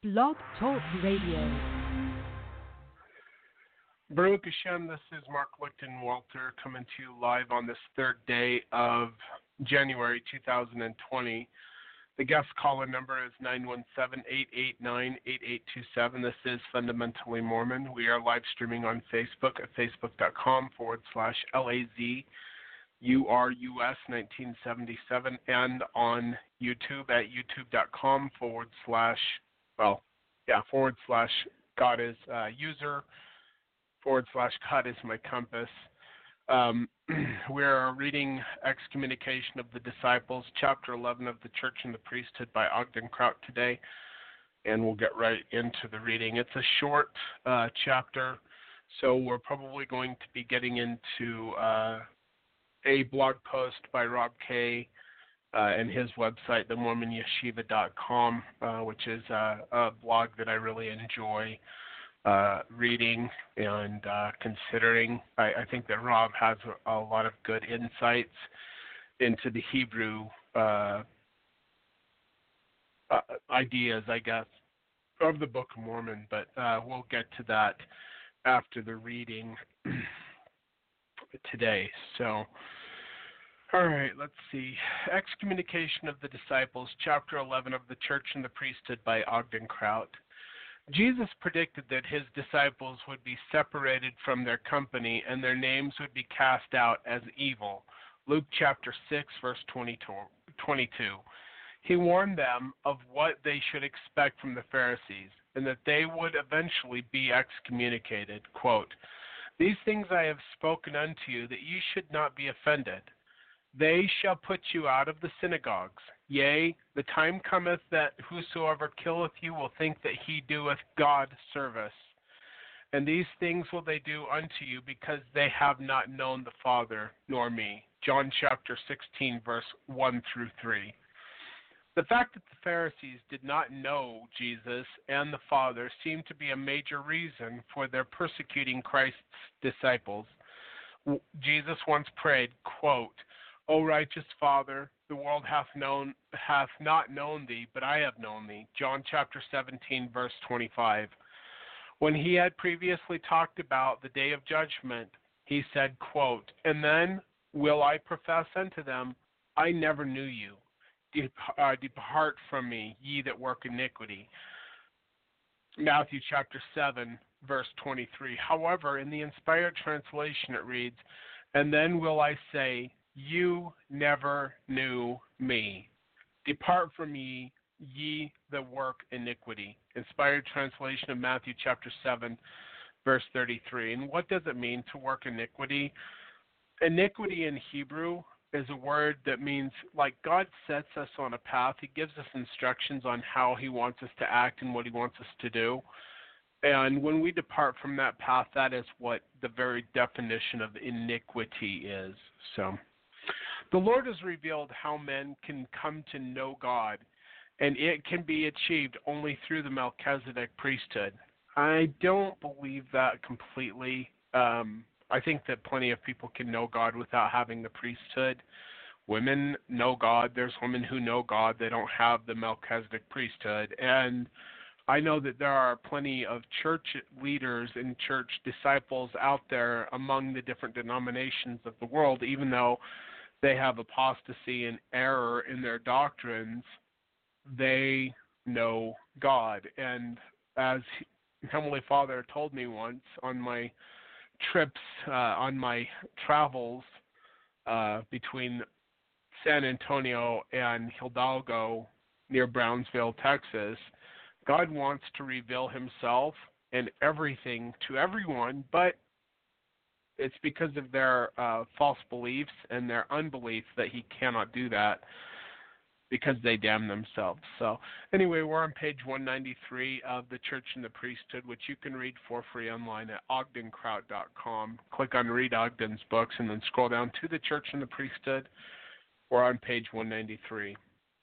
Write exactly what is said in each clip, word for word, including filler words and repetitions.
Blog Talk Radio. Baruch Hashem, this is Mark Lichten Walter coming to you live on this third day of January two thousand twenty. The guest caller number is nine one seven, eight eight nine, eight eight two seven. This is Fundamentally Mormon. We are live streaming on Facebook at facebook.com forward slash LAZ URUS nineteen seventy-seven and on YouTube at youtube.com forward slash, well, yeah, forward slash God is uh, user forward slash God is my compass. Um, we're reading Excommunication of the Disciples, Chapter eleven of the Church and the Priesthood by Ogden Kraut today, and we'll get right into the reading. It's a short uh, chapter, so we're probably going to be getting into uh, a blog post by Rob Kay uh, and his website, the mormon yeshiva dot com, uh, which is uh, a blog that I really enjoy Uh, reading and uh, considering. I, I think that Rob has a, a lot of good insights into the Hebrew uh, uh, ideas, I guess, of the Book of Mormon, but uh, we'll get to that after the reading today. So, all right, let's see. Excommunication of the Disciples, Chapter eleven of the Church and the Priesthood by Ogden Kraut. Jesus predicted that his disciples would be separated from their company and their names would be cast out as evil. Luke chapter six, verse twenty-two. He warned them of what they should expect from the Pharisees and that they would eventually be excommunicated. Quote, "These things I have spoken unto you, that ye should not be offended. They shall put you out of the synagogues. Yea, the time cometh that whosoever killeth you will think that he doeth God service. And these things will they do unto you, because they have not known the Father nor me." John chapter sixteen, verse one through three. The fact that the Pharisees did not know Jesus and the Father seemed to be a major reason for their persecuting Christ's disciples. Jesus once prayed, quote, "O righteous Father, the world hath known hath not known thee, but I have known thee." John chapter seventeen, verse twenty-five. When he had previously talked about the day of judgment, he said, quote, "And then will I profess unto them, I never knew you. Dep- uh, depart from me, ye that work iniquity." Matthew chapter seven, verse twenty-three. However, in the inspired translation it reads, "And then will I say, you never knew me. Depart from me, ye that work iniquity." Inspired translation of Matthew chapter seven, verse thirty-three. And what does it mean to work iniquity? Iniquity in Hebrew is a word that means, like, God sets us on a path. He gives us instructions on how he wants us to act and what he wants us to do. And when we depart from that path, that is what the very definition of iniquity is. So, the Lord has revealed how men can come to know God, and it can be achieved only through the Melchizedek priesthood. I don't believe that completely. Um, I think that plenty of people can know God without having the priesthood. Women know God. There's women who know God. They don't have the Melchizedek priesthood. And I know that there are plenty of church leaders and church disciples out there among the different denominations of the world, even though they have apostasy and error in their doctrines, they know God. And as Heavenly Father told me once on my trips, uh, on my travels uh, between San Antonio and Hidalgo near Brownsville, Texas, God wants to reveal himself and everything to everyone, but it's because of their uh, false beliefs and their unbelief that he cannot do that, because they damn themselves. So anyway, we're on page one ninety-three of The Church and the Priesthood, which you can read for free online at ogden kraut dot com. Click on Read Ogden's books and then scroll down to The Church and the Priesthood. We're on page one ninety-three.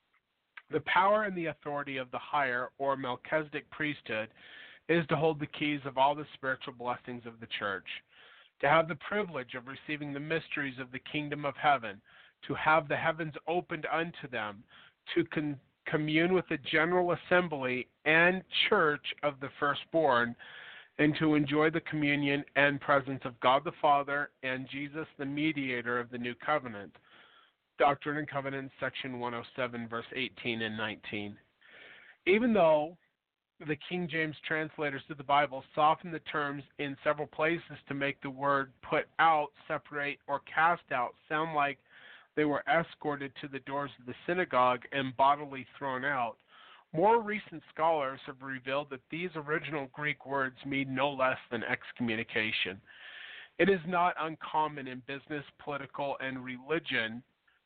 The power and the authority of the higher or Melchizedek priesthood is to hold the keys of all the spiritual blessings of the church, to have the privilege of receiving the mysteries of the kingdom of heaven, to have the heavens opened unto them, to con- commune with the general assembly and church of the firstborn, and to enjoy the communion and presence of God the Father and Jesus, the mediator of the new covenant. Doctrine and Covenants, section one oh seven, verse eighteen and nineteen. Even though the King James translators of the Bible soften the terms in several places to make the word put out, separate, or cast out sound like they were escorted to the doors of the synagogue and bodily thrown out, more recent scholars have revealed that these original Greek words mean no less than excommunication. It is not uncommon in business, political, and religion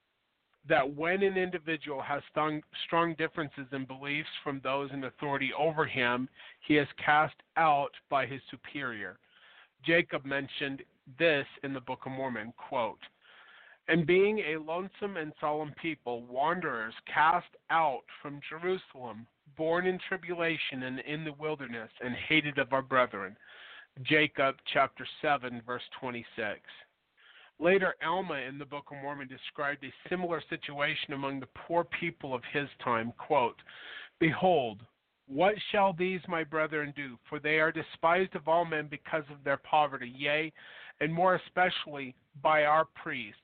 that when an individual has strong, strong differences in beliefs from those in authority over him, he is cast out by his superior. Jacob mentioned this in the Book of Mormon, quote, "And being a lonesome and solemn people, wanderers cast out from Jerusalem, born in tribulation and in the wilderness, and hated of our brethren." Jacob chapter seven, verse twenty-six. Later, Alma in the Book of Mormon described a similar situation among the poor people of his time, quote, "Behold, what shall these my brethren do? For they are despised of all men because of their poverty, yea, and more especially by our priests.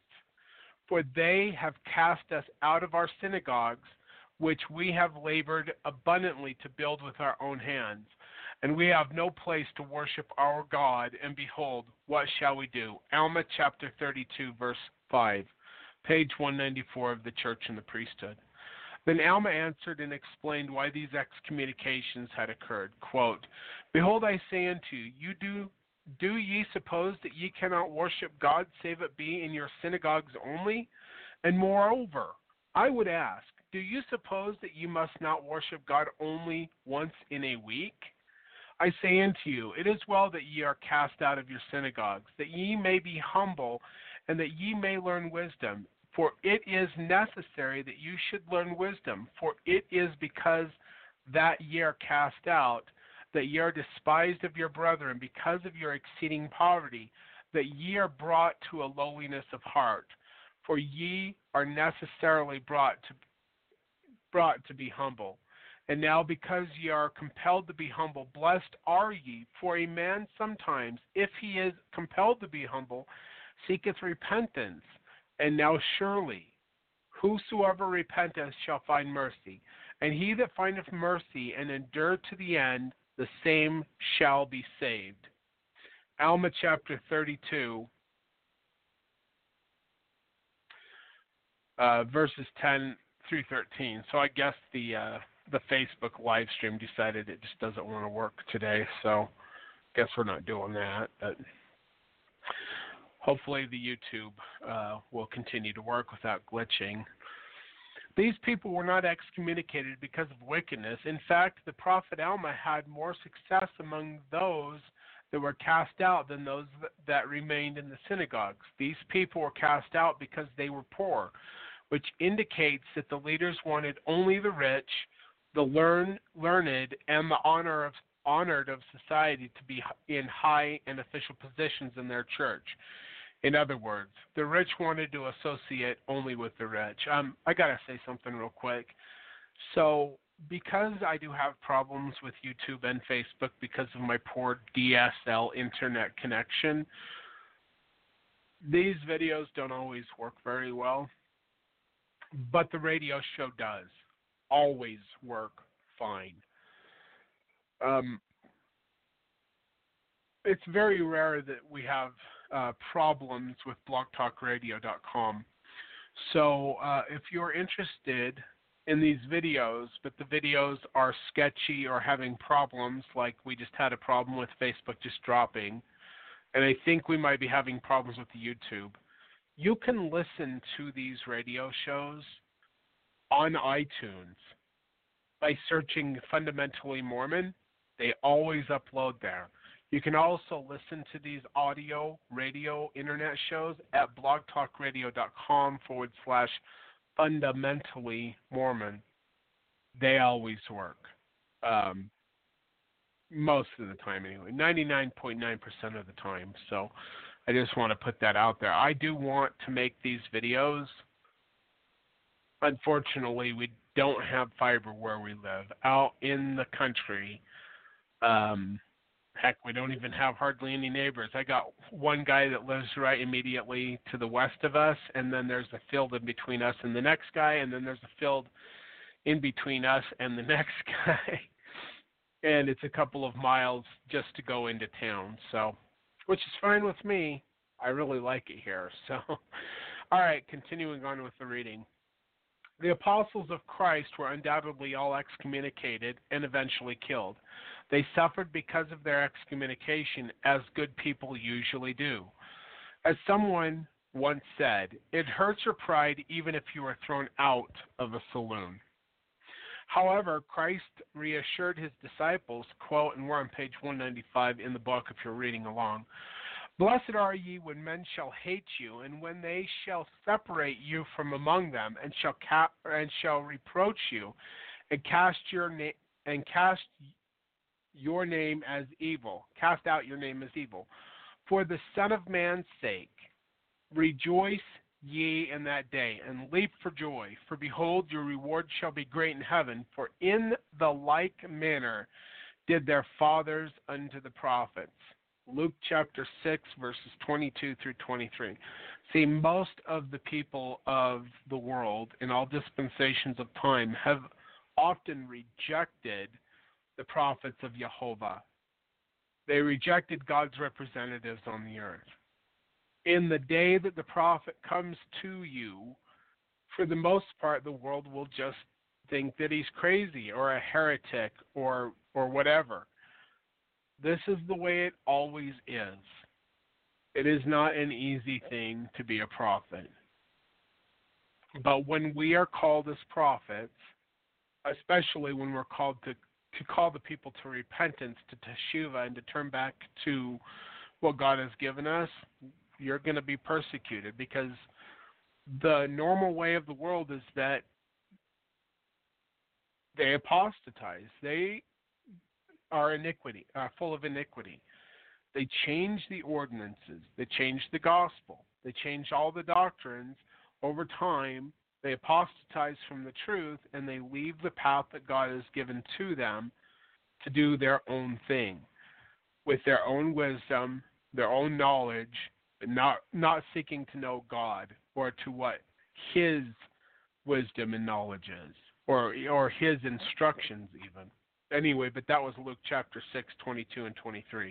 For they have cast us out of our synagogues, which we have labored abundantly to build with our own hands. And we have no place to worship our God, and behold, what shall we do?" Alma chapter thirty-two, verse five, page one ninety-four of the Church and the Priesthood. Then Alma answered and explained why these excommunications had occurred. Quote, "Behold, I say unto you, you do, do ye suppose that ye cannot worship God, save it be in your synagogues only? And moreover, I would ask, do you suppose that you must not worship God only once in a week? I say unto you, it is well that ye are cast out of your synagogues, that ye may be humble, and that ye may learn wisdom. For it is necessary that you should learn wisdom, for it is because that ye are cast out, that ye are despised of your brethren, because of your exceeding poverty, that ye are brought to a lowliness of heart. For ye are necessarily brought to brought to be humble. And now because ye are compelled to be humble, blessed are ye, for a man sometimes, if he is compelled to be humble, seeketh repentance. And now surely, whosoever repenteth shall find mercy. And he that findeth mercy and endure to the end, the same shall be saved." Alma chapter thirty-two, uh, verses ten through thirteen. So I guess the uh, the Facebook live stream decided it just doesn't want to work today, so I guess we're not doing that. But hopefully the YouTube uh, will continue to work without glitching. These people were not excommunicated because of wickedness. In fact, the prophet Alma had more success among those that were cast out than those that remained in the synagogues. These people were cast out because they were poor, which indicates that the leaders wanted only the rich, the learn, learned, and the honor of, honored of society to be in high and official positions in their church. In other words, the rich wanted to associate only with the rich. Um, I got to say something real quick. So because I do have problems with YouTube and Facebook because of my poor D S L internet connection, these videos don't always work very well, but the radio show does always work fine. Um, it's very rare that we have uh, problems with blog talk radio dot com. So uh, if you're interested in these videos, but the videos are sketchy or having problems, like we just had a problem with Facebook just dropping, and I think we might be having problems with the YouTube, you can listen to these radio shows on iTunes by searching Fundamentally Mormon. They always upload there. You can also listen to these audio, radio, internet shows at blogtalkradio.com forward slash fundamentally Mormon. They always work. Um, most of the time anyway, ninety-nine point nine percent of the time. So I just want to put that out there. I do want to make these videos. Unfortunately, we don't have fiber where we live. Out in the country, um, heck, we don't even have hardly any neighbors. I got one guy that lives right immediately to the west of us, and then there's a field in between us and the next guy, and then there's a field in between us and the next guy. And it's a couple of miles just to go into town, so, which is fine with me. I really like it here. So, all right, continuing on with the reading. The apostles of Christ were undoubtedly all excommunicated and eventually killed. They suffered because of their excommunication, as good people usually do. As someone once said, it hurts your pride even if you are thrown out of a saloon. However, Christ reassured his disciples, quote, and we're on page one ninety-five in the book if you're reading along, blessed are ye when men shall hate you, and when they shall separate you from among them, and shall ca- and shall reproach you, and cast your na- and cast your name as evil, cast out your name as evil. For the Son of Man's sake, rejoice ye in that day, and leap for joy. For behold, your reward shall be great in heaven, for in the like manner did their fathers unto the prophets. Luke chapter six, verses twenty-two through twenty-three. See, most of the people of the world in all dispensations of time have often rejected the prophets of Jehovah. They rejected God's representatives on the earth. In the day that the prophet comes to you, for the most part, the world will just think that he's crazy or a heretic or or whatever. This is the way it always is. It is not an easy thing to be a prophet. But when we are called as prophets, especially when we're called to, to call the people to repentance, to teshuvah, and to turn back to what God has given us, you're going to be persecuted, because the normal way of the world is that they apostatize. They are iniquity, are full of iniquity. They change the ordinances. They change the gospel. They change all the doctrines. Over time, they apostatize from the truth, and they leave the path that God has given to them to do their own thing with their own wisdom, their own knowledge, not not seeking to know God or to what His wisdom and knowledge is, or or His instructions even. Anyway, but that was Luke chapter six, twenty-two and twenty-three.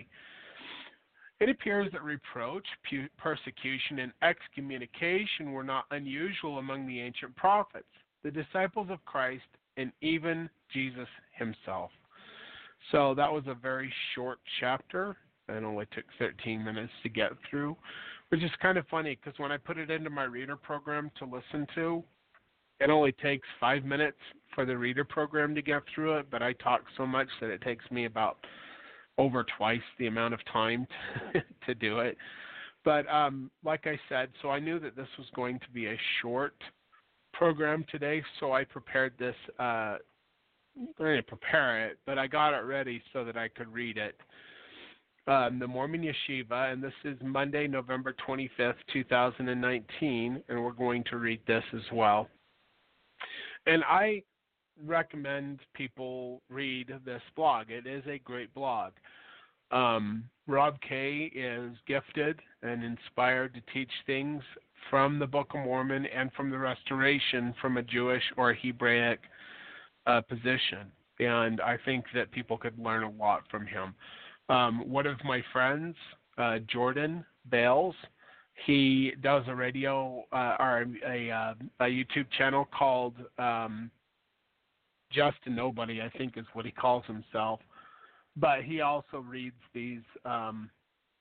It appears that reproach, pu- persecution, and excommunication were not unusual among the ancient prophets, the disciples of Christ, and even Jesus himself. So that was a very short chapter, and only took thirteen minutes to get through, which is kind of funny because when I put it into my reader program to listen to, it only takes five minutes for the reader program to get through it, but I talk so much that it takes me about over twice the amount of time to, to do it. But um, like I said, so I knew that this was going to be a short program today, so I prepared this. Uh, I didn't prepare it, but I got it ready so that I could read it. Um, the Mormon Yeshiva, and this is Monday, November twenty-fifth, two thousand nineteen, and we're going to read this as well. And I recommend people read this blog. It is a great blog. Um, Rob Kay is gifted and inspired to teach things from the Book of Mormon and from the Restoration from a Jewish or a Hebraic uh, position. And I think that people could learn a lot from him. Um, one of my friends, uh, Jordan Bales, he does a radio uh, or a, a, a YouTube channel called um, Just a Nobody, I think is what he calls himself. But he also reads these um,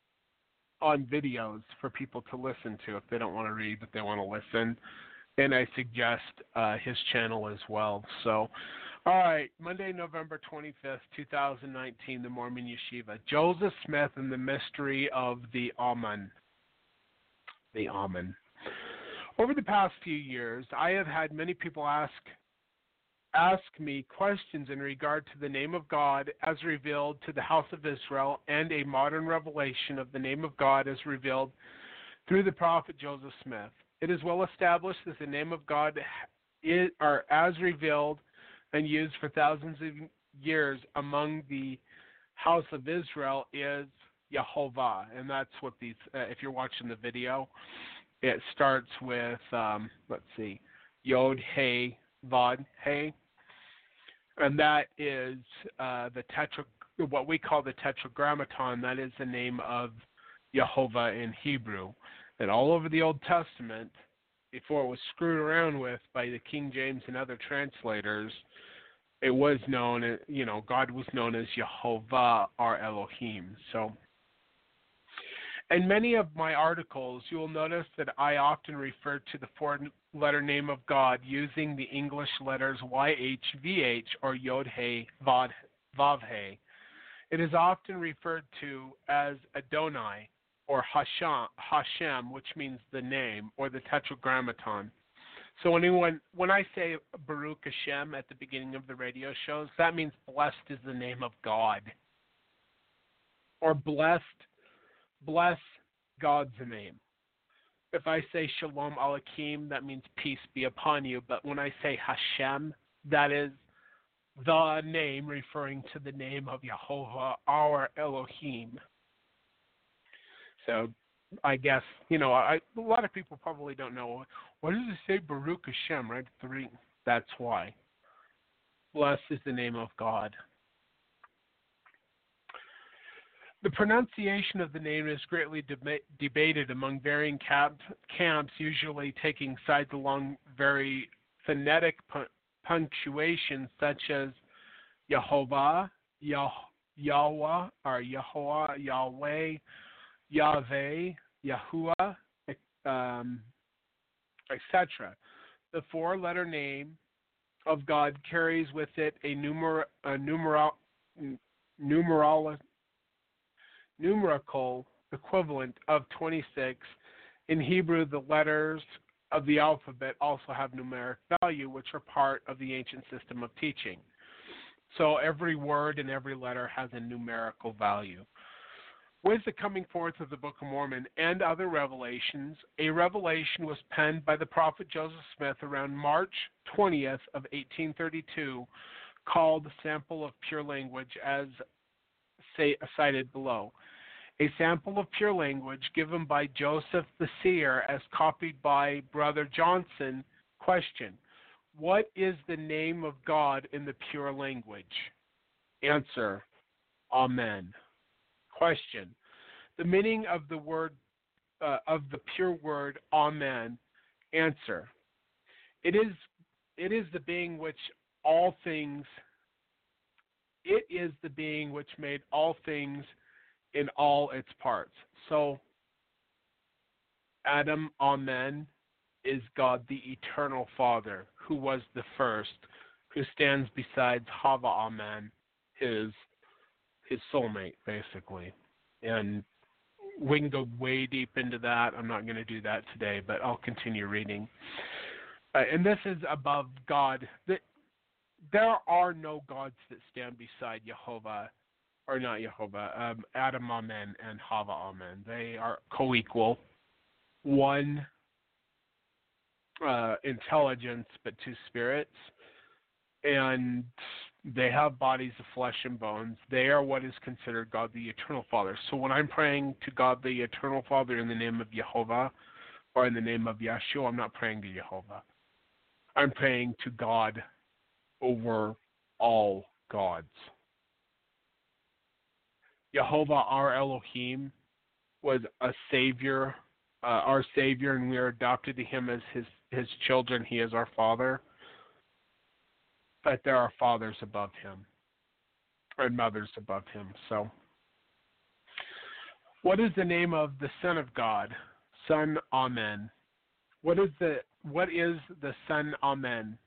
on videos for people to listen to if they don't want to read, but they want to listen. And I suggest uh, his channel as well. So, all right, Monday, November twenty-fifth, two thousand nineteen, the Mormon Yeshiva. Joseph Smith and the Mystery of the Amen. The Amen. Over the past few years, I have had many people ask ask me questions in regard to the name of God as revealed to the house of Israel and a modern revelation of the name of God as revealed through the prophet Joseph Smith. It is well established that the name of God is, or as revealed and used for thousands of years among the house of Israel is Yehovah, and that's what these. Uh, if you're watching the video, it starts with um, let's see, Yod Hey Vod Hey, and that is uh, the tetra, what we call the Tetragrammaton. That is the name of Yehovah in Hebrew, and all over the Old Testament, before it was screwed around with by the King James and other translators, it was known, as, you know, God was known as Yehovah our Elohim. So, in many of my articles, you will notice that I often refer to the four-letter name of God using the English letters Y H V H or Yod He Vav He. It is often referred to as Adonai or Hashem, Hashem, which means the name, or the Tetragrammaton. So anyone, when I say Baruch Hashem at the beginning of the radio shows, that means blessed is the name of God. Or blessed, bless God's name. If I say Shalom Aleichem, that means peace be upon you. But when I say Hashem, that is the name referring to the name of Yehovah, our Elohim. So I guess, you know, I, a lot of people probably don't know. What does it say, Baruch Hashem, right? Three. That's why. Blessed is the name of God. The pronunciation of the name is greatly deba- debated among varying camp- camps, usually taking sides along very phonetic pu- punctuation, such as Yehovah, Yah- Yahweh, or Yehovah, Yahweh, Yahweh, Yahuwah, um, et cetera. The four-letter name of God carries with it a, numer- a numeral, numeral, numerical equivalent of twenty-six. In Hebrew, the letters of the alphabet also have numeric value, which are part of the ancient system of teaching. So every word and every letter has a numerical value. With the coming forth of the Book of Mormon and other revelations, a revelation was penned by the prophet Joseph Smith around March twentieth of eighteen thirty-two, called Sample of Pure Language, as say, cited below. A sample of pure language given by Joseph the Seer as copied by Brother Johnson. Question: what is the name of God in the pure language? Answer: Amen. Question: the meaning of the word uh, of the pure word Amen. Answer: it is it is the being which all things it is the being which made all things in all its parts. So Adam, Amen, is God the eternal Father, who was the first, who stands besides Hava, Amen, his his soulmate, basically. And we can go way deep into that. I'm not going to do that today, but I'll continue reading. Uh, and this is above God. The, there are no gods that stand beside Yehovah, or not Yehovah, um, Adam, Amen, and Hava, Amen. They are co-equal. One uh, intelligence, but two spirits. And they have bodies of flesh and bones. They are what is considered God the Eternal Father. So when I'm praying to God the Eternal Father in the name of Yehovah or in the name of Yeshua, I'm not praying to Yehovah. I'm praying to God over all gods. Yehovah, our Elohim, was a savior, uh, our savior, and we are adopted to him as his, his children. He is our father. But there are fathers above him and mothers above him. So, what is the name of the Son of God? Son, Amen. What is the what is the Son, Amen?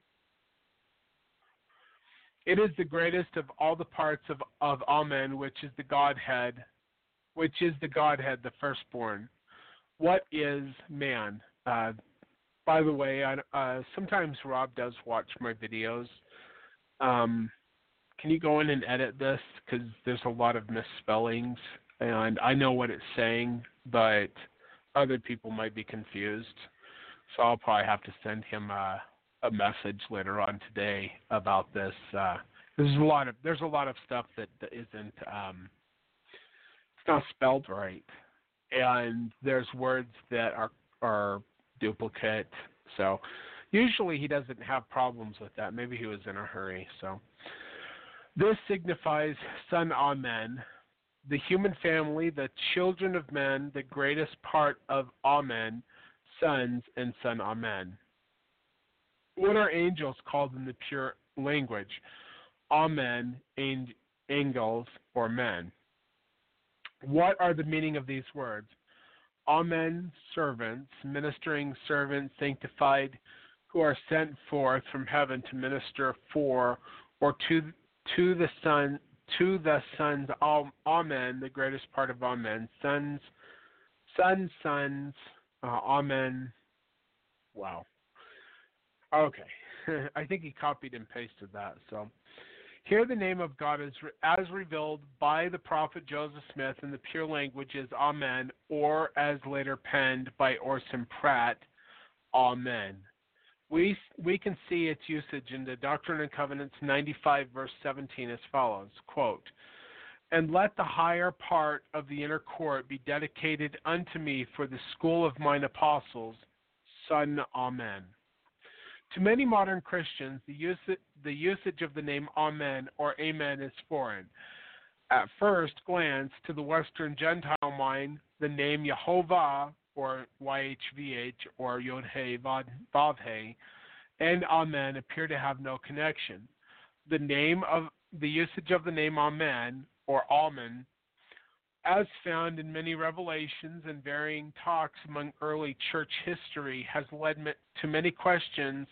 It is the greatest of all the parts of, of Amen, which is the Godhead, which is the Godhead, the firstborn. What is man? Uh, by the way, I, uh, sometimes Rob does watch my videos. Um, can you go in and edit this? Because there's a lot of misspellings, and I know what it's saying, but other people might be confused. So I'll probably have to send him a, a message later on today about this. Uh, there's a lot of there's a lot of stuff that, that isn't um, it's not spelled right, and there's words that are are duplicate. So usually he doesn't have problems with that. Maybe he was in a hurry. So this signifies son Amen, the human family, the children of men, the greatest part of Amen, sons and son Amen. What are angels called in the pure language? Amen, angels, or men. What are the meaning of these words? Amen, servants, ministering servants, sanctified, who are sent forth from heaven to minister for or to to the Son, to the sons. Amen, the greatest part of Amen. Sons, sons, sons. Uh, amen. Wow. Okay, I think he copied and pasted that. So here the name of God is as revealed by the prophet Joseph Smith in the pure language is Amen, or as later penned by Orson Pratt, Amen. We we can see its usage in the Doctrine and Covenants ninety-five verse seventeen as follows, quote, "And let the higher part of the inner court be dedicated unto me for the school of mine apostles, son Amen." To many modern Christians, the usage, the usage of the name Amen or Amen is foreign. At first glance, to the Western Gentile mind, the name Yehovah, or Y H V H, or Yod-He Vav-He, and Amen appear to have no connection. The name of the usage of the name Amen, or Amen, as found in many revelations and varying talks among early church history, has led to many questions,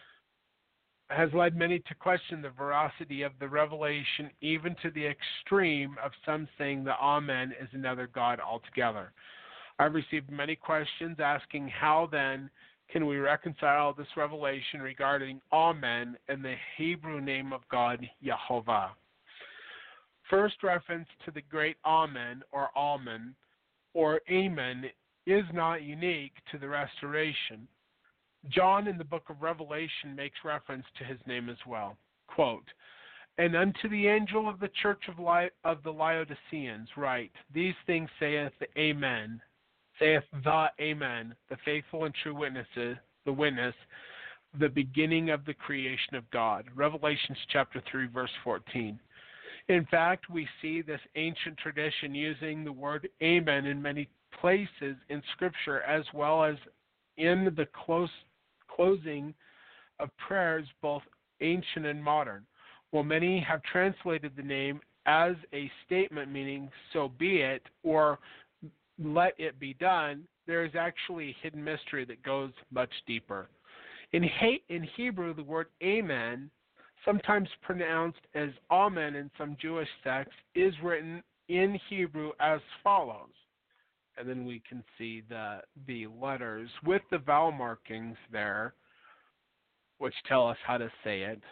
has led many to question the veracity of the revelation, even to the extreme of some saying that Amen is another God altogether. I've received many questions asking how then can we reconcile this revelation regarding Amen and the Hebrew name of God, Yehovah. First reference to the great Amen or Alman or Amen is not unique to the Restoration. John in the book of Revelation makes reference to his name as well. Quote, "And unto the angel of the church of, Li- of the Laodiceans write, these things saith the Amen, saith the Amen, the faithful and true witnesses, the witness, the beginning of the creation of God." Revelations chapter three, verse fourteen. In fact, we see this ancient tradition using the word Amen in many places in Scripture, as well as in the close closing of prayers, both ancient and modern. While many have translated the name as a statement meaning "so be it" or "let it be done," there is actually a hidden mystery that goes much deeper. In, he- in Hebrew, the word Amen, sometimes pronounced as Amen in some Jewish sects, is written in Hebrew as follows. And then we can see the the letters with the vowel markings there, which tell us how to say it.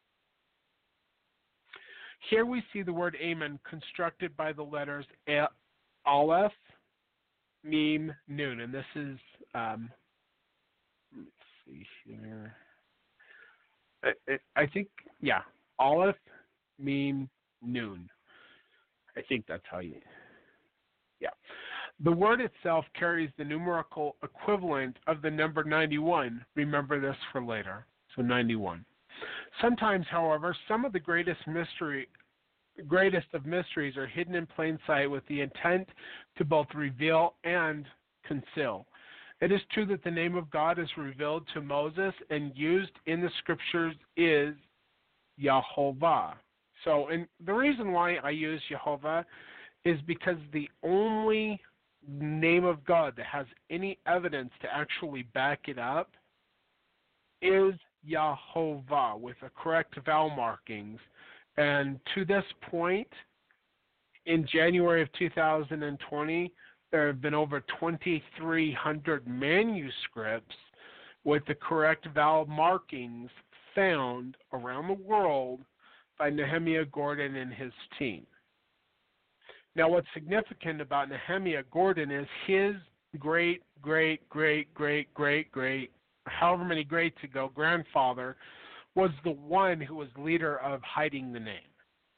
Here we see the word Amen constructed by the letters A- Aleph, Mem, Nun, and this is um, let's see here. I, I think yeah, Aleph, Mem, Nun. I think that's how you. Yeah. The word itself carries the numerical equivalent of the number ninety-one. Remember this for later. So ninety-one. Sometimes, however, some of the greatest mystery, greatest of mysteries are hidden in plain sight with the intent to both reveal and conceal. It is true that the name of God is revealed to Moses and used in the Scriptures is Yehovah. So, and the reason why I use Yehovah is because the only name of God that has any evidence to actually back it up is Yehovah with the correct vowel markings. And to this point, in January of two thousand twenty, there have been over twenty-three hundred manuscripts with the correct vowel markings found around the world by Nehemiah Gordon and his team. Now, what's significant about Nehemiah Gordon is his great, great, great, great, great, great however many greats ago, grandfather, was the one who was leader of hiding the name.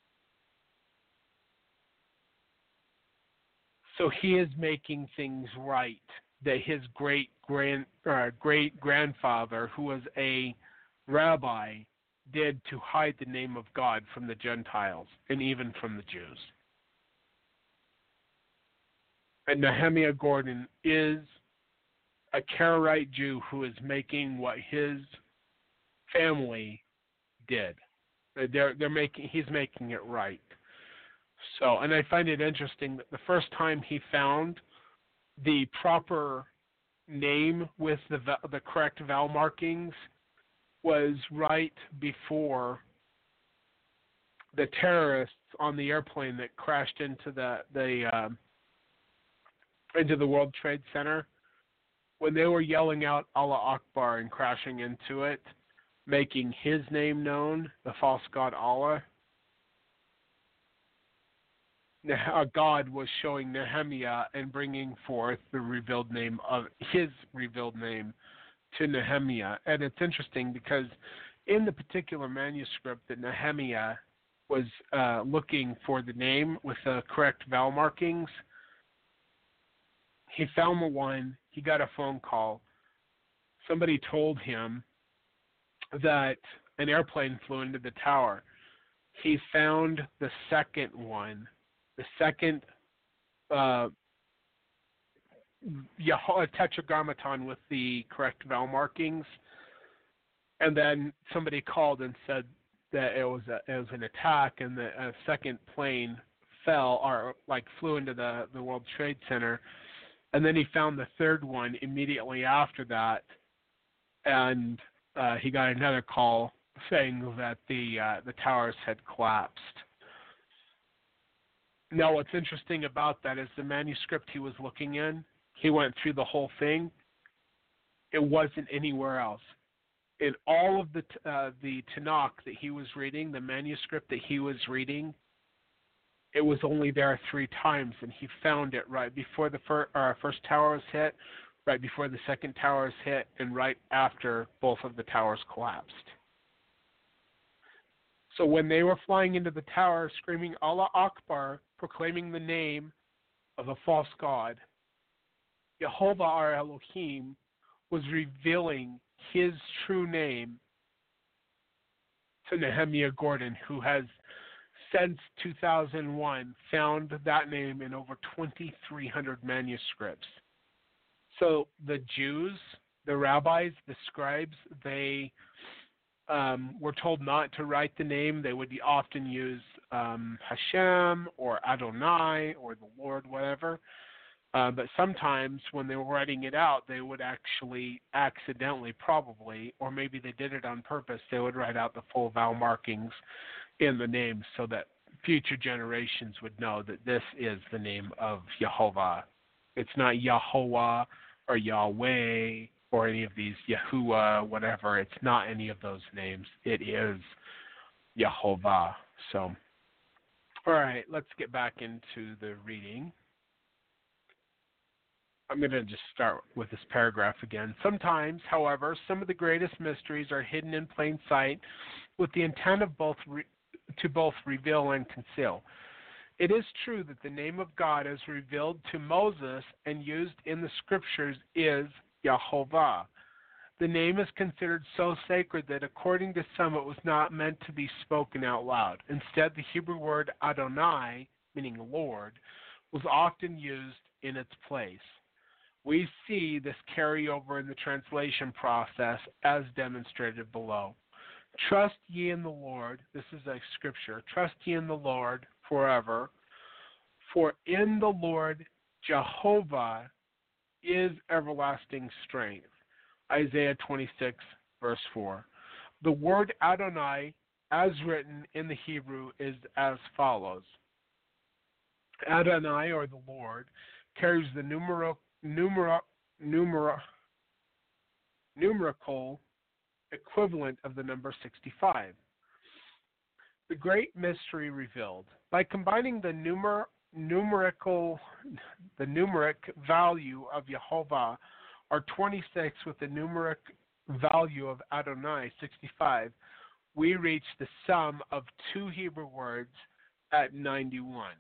So he is making things right that his great grand uh, great grandfather, who was a rabbi, did to hide the name of God from the Gentiles and even from the Jews. And Nehemiah Gordon is a Karaite Jew who is making what his family did. They're they're making he's making it right. So, and I find it interesting that the first time he found the proper name with the the correct vowel markings was right before the terrorists on the airplane that crashed into the the um, into the World Trade Center. When they were yelling out Allah Akbar and crashing into it, making his name known, the false god Allah, God was showing Nehemiah and bringing forth the revealed name of his revealed name to Nehemiah. And it's interesting because in the particular manuscript that Nehemiah was uh, looking for the name with the correct vowel markings, he found the one, he got a phone call. Somebody told him that an airplane flew into the tower. He found the second one, the second uh, Yah- tetragrammaton with the correct vowel markings, and then somebody called and said that it was a, it was an attack, and the a second plane fell or like flew into the, the World Trade Center, and then he found the third one immediately after that, and uh, he got another call saying that the uh, the towers had collapsed. Now, what's interesting about that is the manuscript he was looking in, he went through the whole thing. It wasn't anywhere else. In all of the uh, the Tanakh that he was reading, the manuscript that he was reading, it was only there three times, and he found it right before the fir- uh, first tower was hit, right before the second tower was hit, and right after both of the towers collapsed. So when they were flying into the tower, screaming Allah Akbar, proclaiming the name of a false god, Yehovah our Elohim was revealing his true name to Nehemiah Gordon, who has since two thousand one found that name in over twenty-three hundred manuscripts. So the Jews, the rabbis, the scribes, they um, were told not to write the name. They would often use um, Hashem or Adonai or the Lord, whatever. Uh, but sometimes when they were writing it out, they would actually accidentally, probably, or maybe they did it on purpose, they would write out the full vowel markings in the name so that future generations would know that this is the name of Yehovah. It's not Yahweh or Yahweh or any of these Yahuwah, whatever. It's not any of those names. It is Yehovah. So, all right, let's get back into the reading. I'm going to just start with this paragraph again. Sometimes, however, some of the greatest mysteries are hidden in plain sight with the intent of both re- to both reveal and conceal. It is true that the name of God as revealed to Moses and used in the scriptures is Yahovah. The name is considered so sacred that according to some it was not meant to be spoken out loud. Instead, the Hebrew word Adonai, meaning Lord, was often used in its place. We see this carry over in the translation process as demonstrated below. Trust ye in the Lord, this is a scripture, trust ye in the Lord forever, for in the Lord Jehovah is everlasting strength. Isaiah twenty-six, verse four. The word Adonai, as written in the Hebrew, is as follows. Adonai, or the Lord, carries the numero, numero, numero, numerical equivalent of the number sixty-five. The great mystery revealed. By combining the numer, numerical, the numeric value of Yehovah, or twenty-six, with the numeric value of Adonai, sixty-five, we reach the sum of two Hebrew words at ninety-one.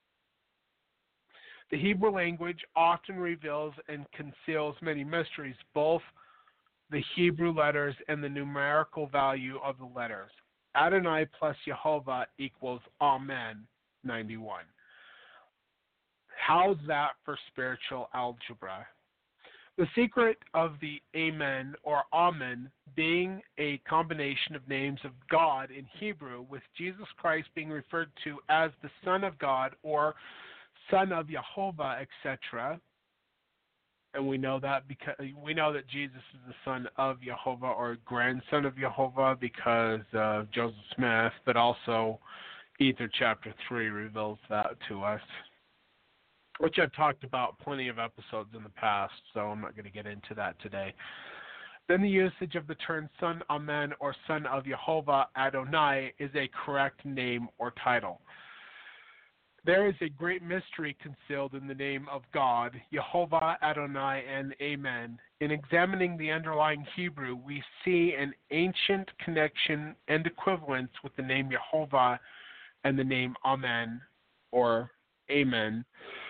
The Hebrew language often reveals and conceals many mysteries, both the Hebrew letters and the numerical value of the letters. Adonai plus Yehovah equals Amen, ninety-one. How's that for spiritual algebra? The secret of the Amen or Amen being a combination of names of God in Hebrew, with Jesus Christ being referred to as the Son of God or Son of Yehovah, et cetera. And we know that because we know that Jesus is the son of Yehovah or grandson of Yehovah because of Joseph Smith, but also Ether chapter three reveals that to us, which I've talked about plenty of episodes in the past, so I'm not going to get into that today. Then the usage of the term Son Amen or Son of Yehovah Adonai is a correct name or title. There is a great mystery concealed in the name of God, Yehovah Adonai and Amen. In examining the underlying Hebrew, we see an ancient connection and equivalence with the name Yehovah and the name Amen or Amen.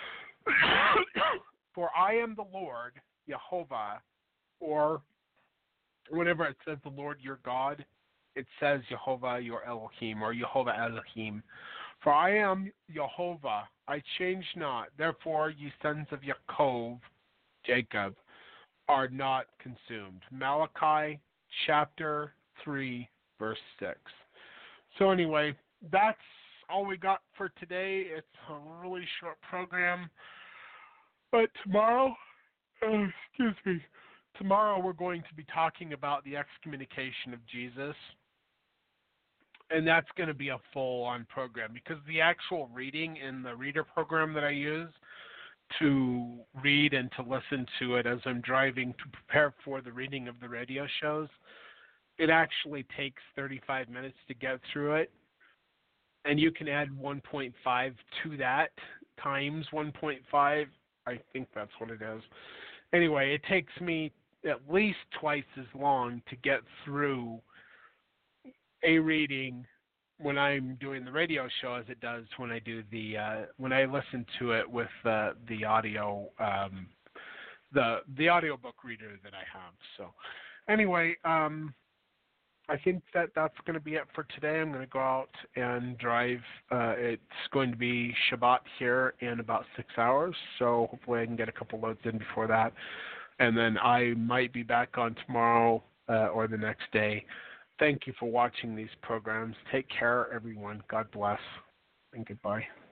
For I am the Lord, Yehovah, or whenever it says the Lord your God, it says Yehovah your Elohim or Yehovah Elohim. For I am Yehovah, I change not. Therefore, ye sons of Yaakov, Jacob, are not consumed. Malachi chapter three, verse six. So anyway, that's all we got for today. It's a really short program. But tomorrow, uh, excuse me, tomorrow we're going to be talking about the excommunication of Jesus. And that's going to be a full-on program because the actual reading in the reader program that I use to read and to listen to it as I'm driving to prepare for the reading of the radio shows, it actually takes thirty-five minutes to get through it. And you can add one point five to that times one point five. I think that's what it is. Anyway, it takes me at least twice as long to get through a reading when I'm doing the radio show as it does when I do the uh, when I listen to it with uh, the audio um, the the audiobook reader that I have. So anyway, um, I think that that's going to be it for today. I'm going to go out and drive. Uh, it's going to be Shabbat here in about six hours, so hopefully I can get a couple loads in before that, and then I might be back on tomorrow uh, or the next day. Thank you for watching these programs. Take care, everyone. God bless, and goodbye.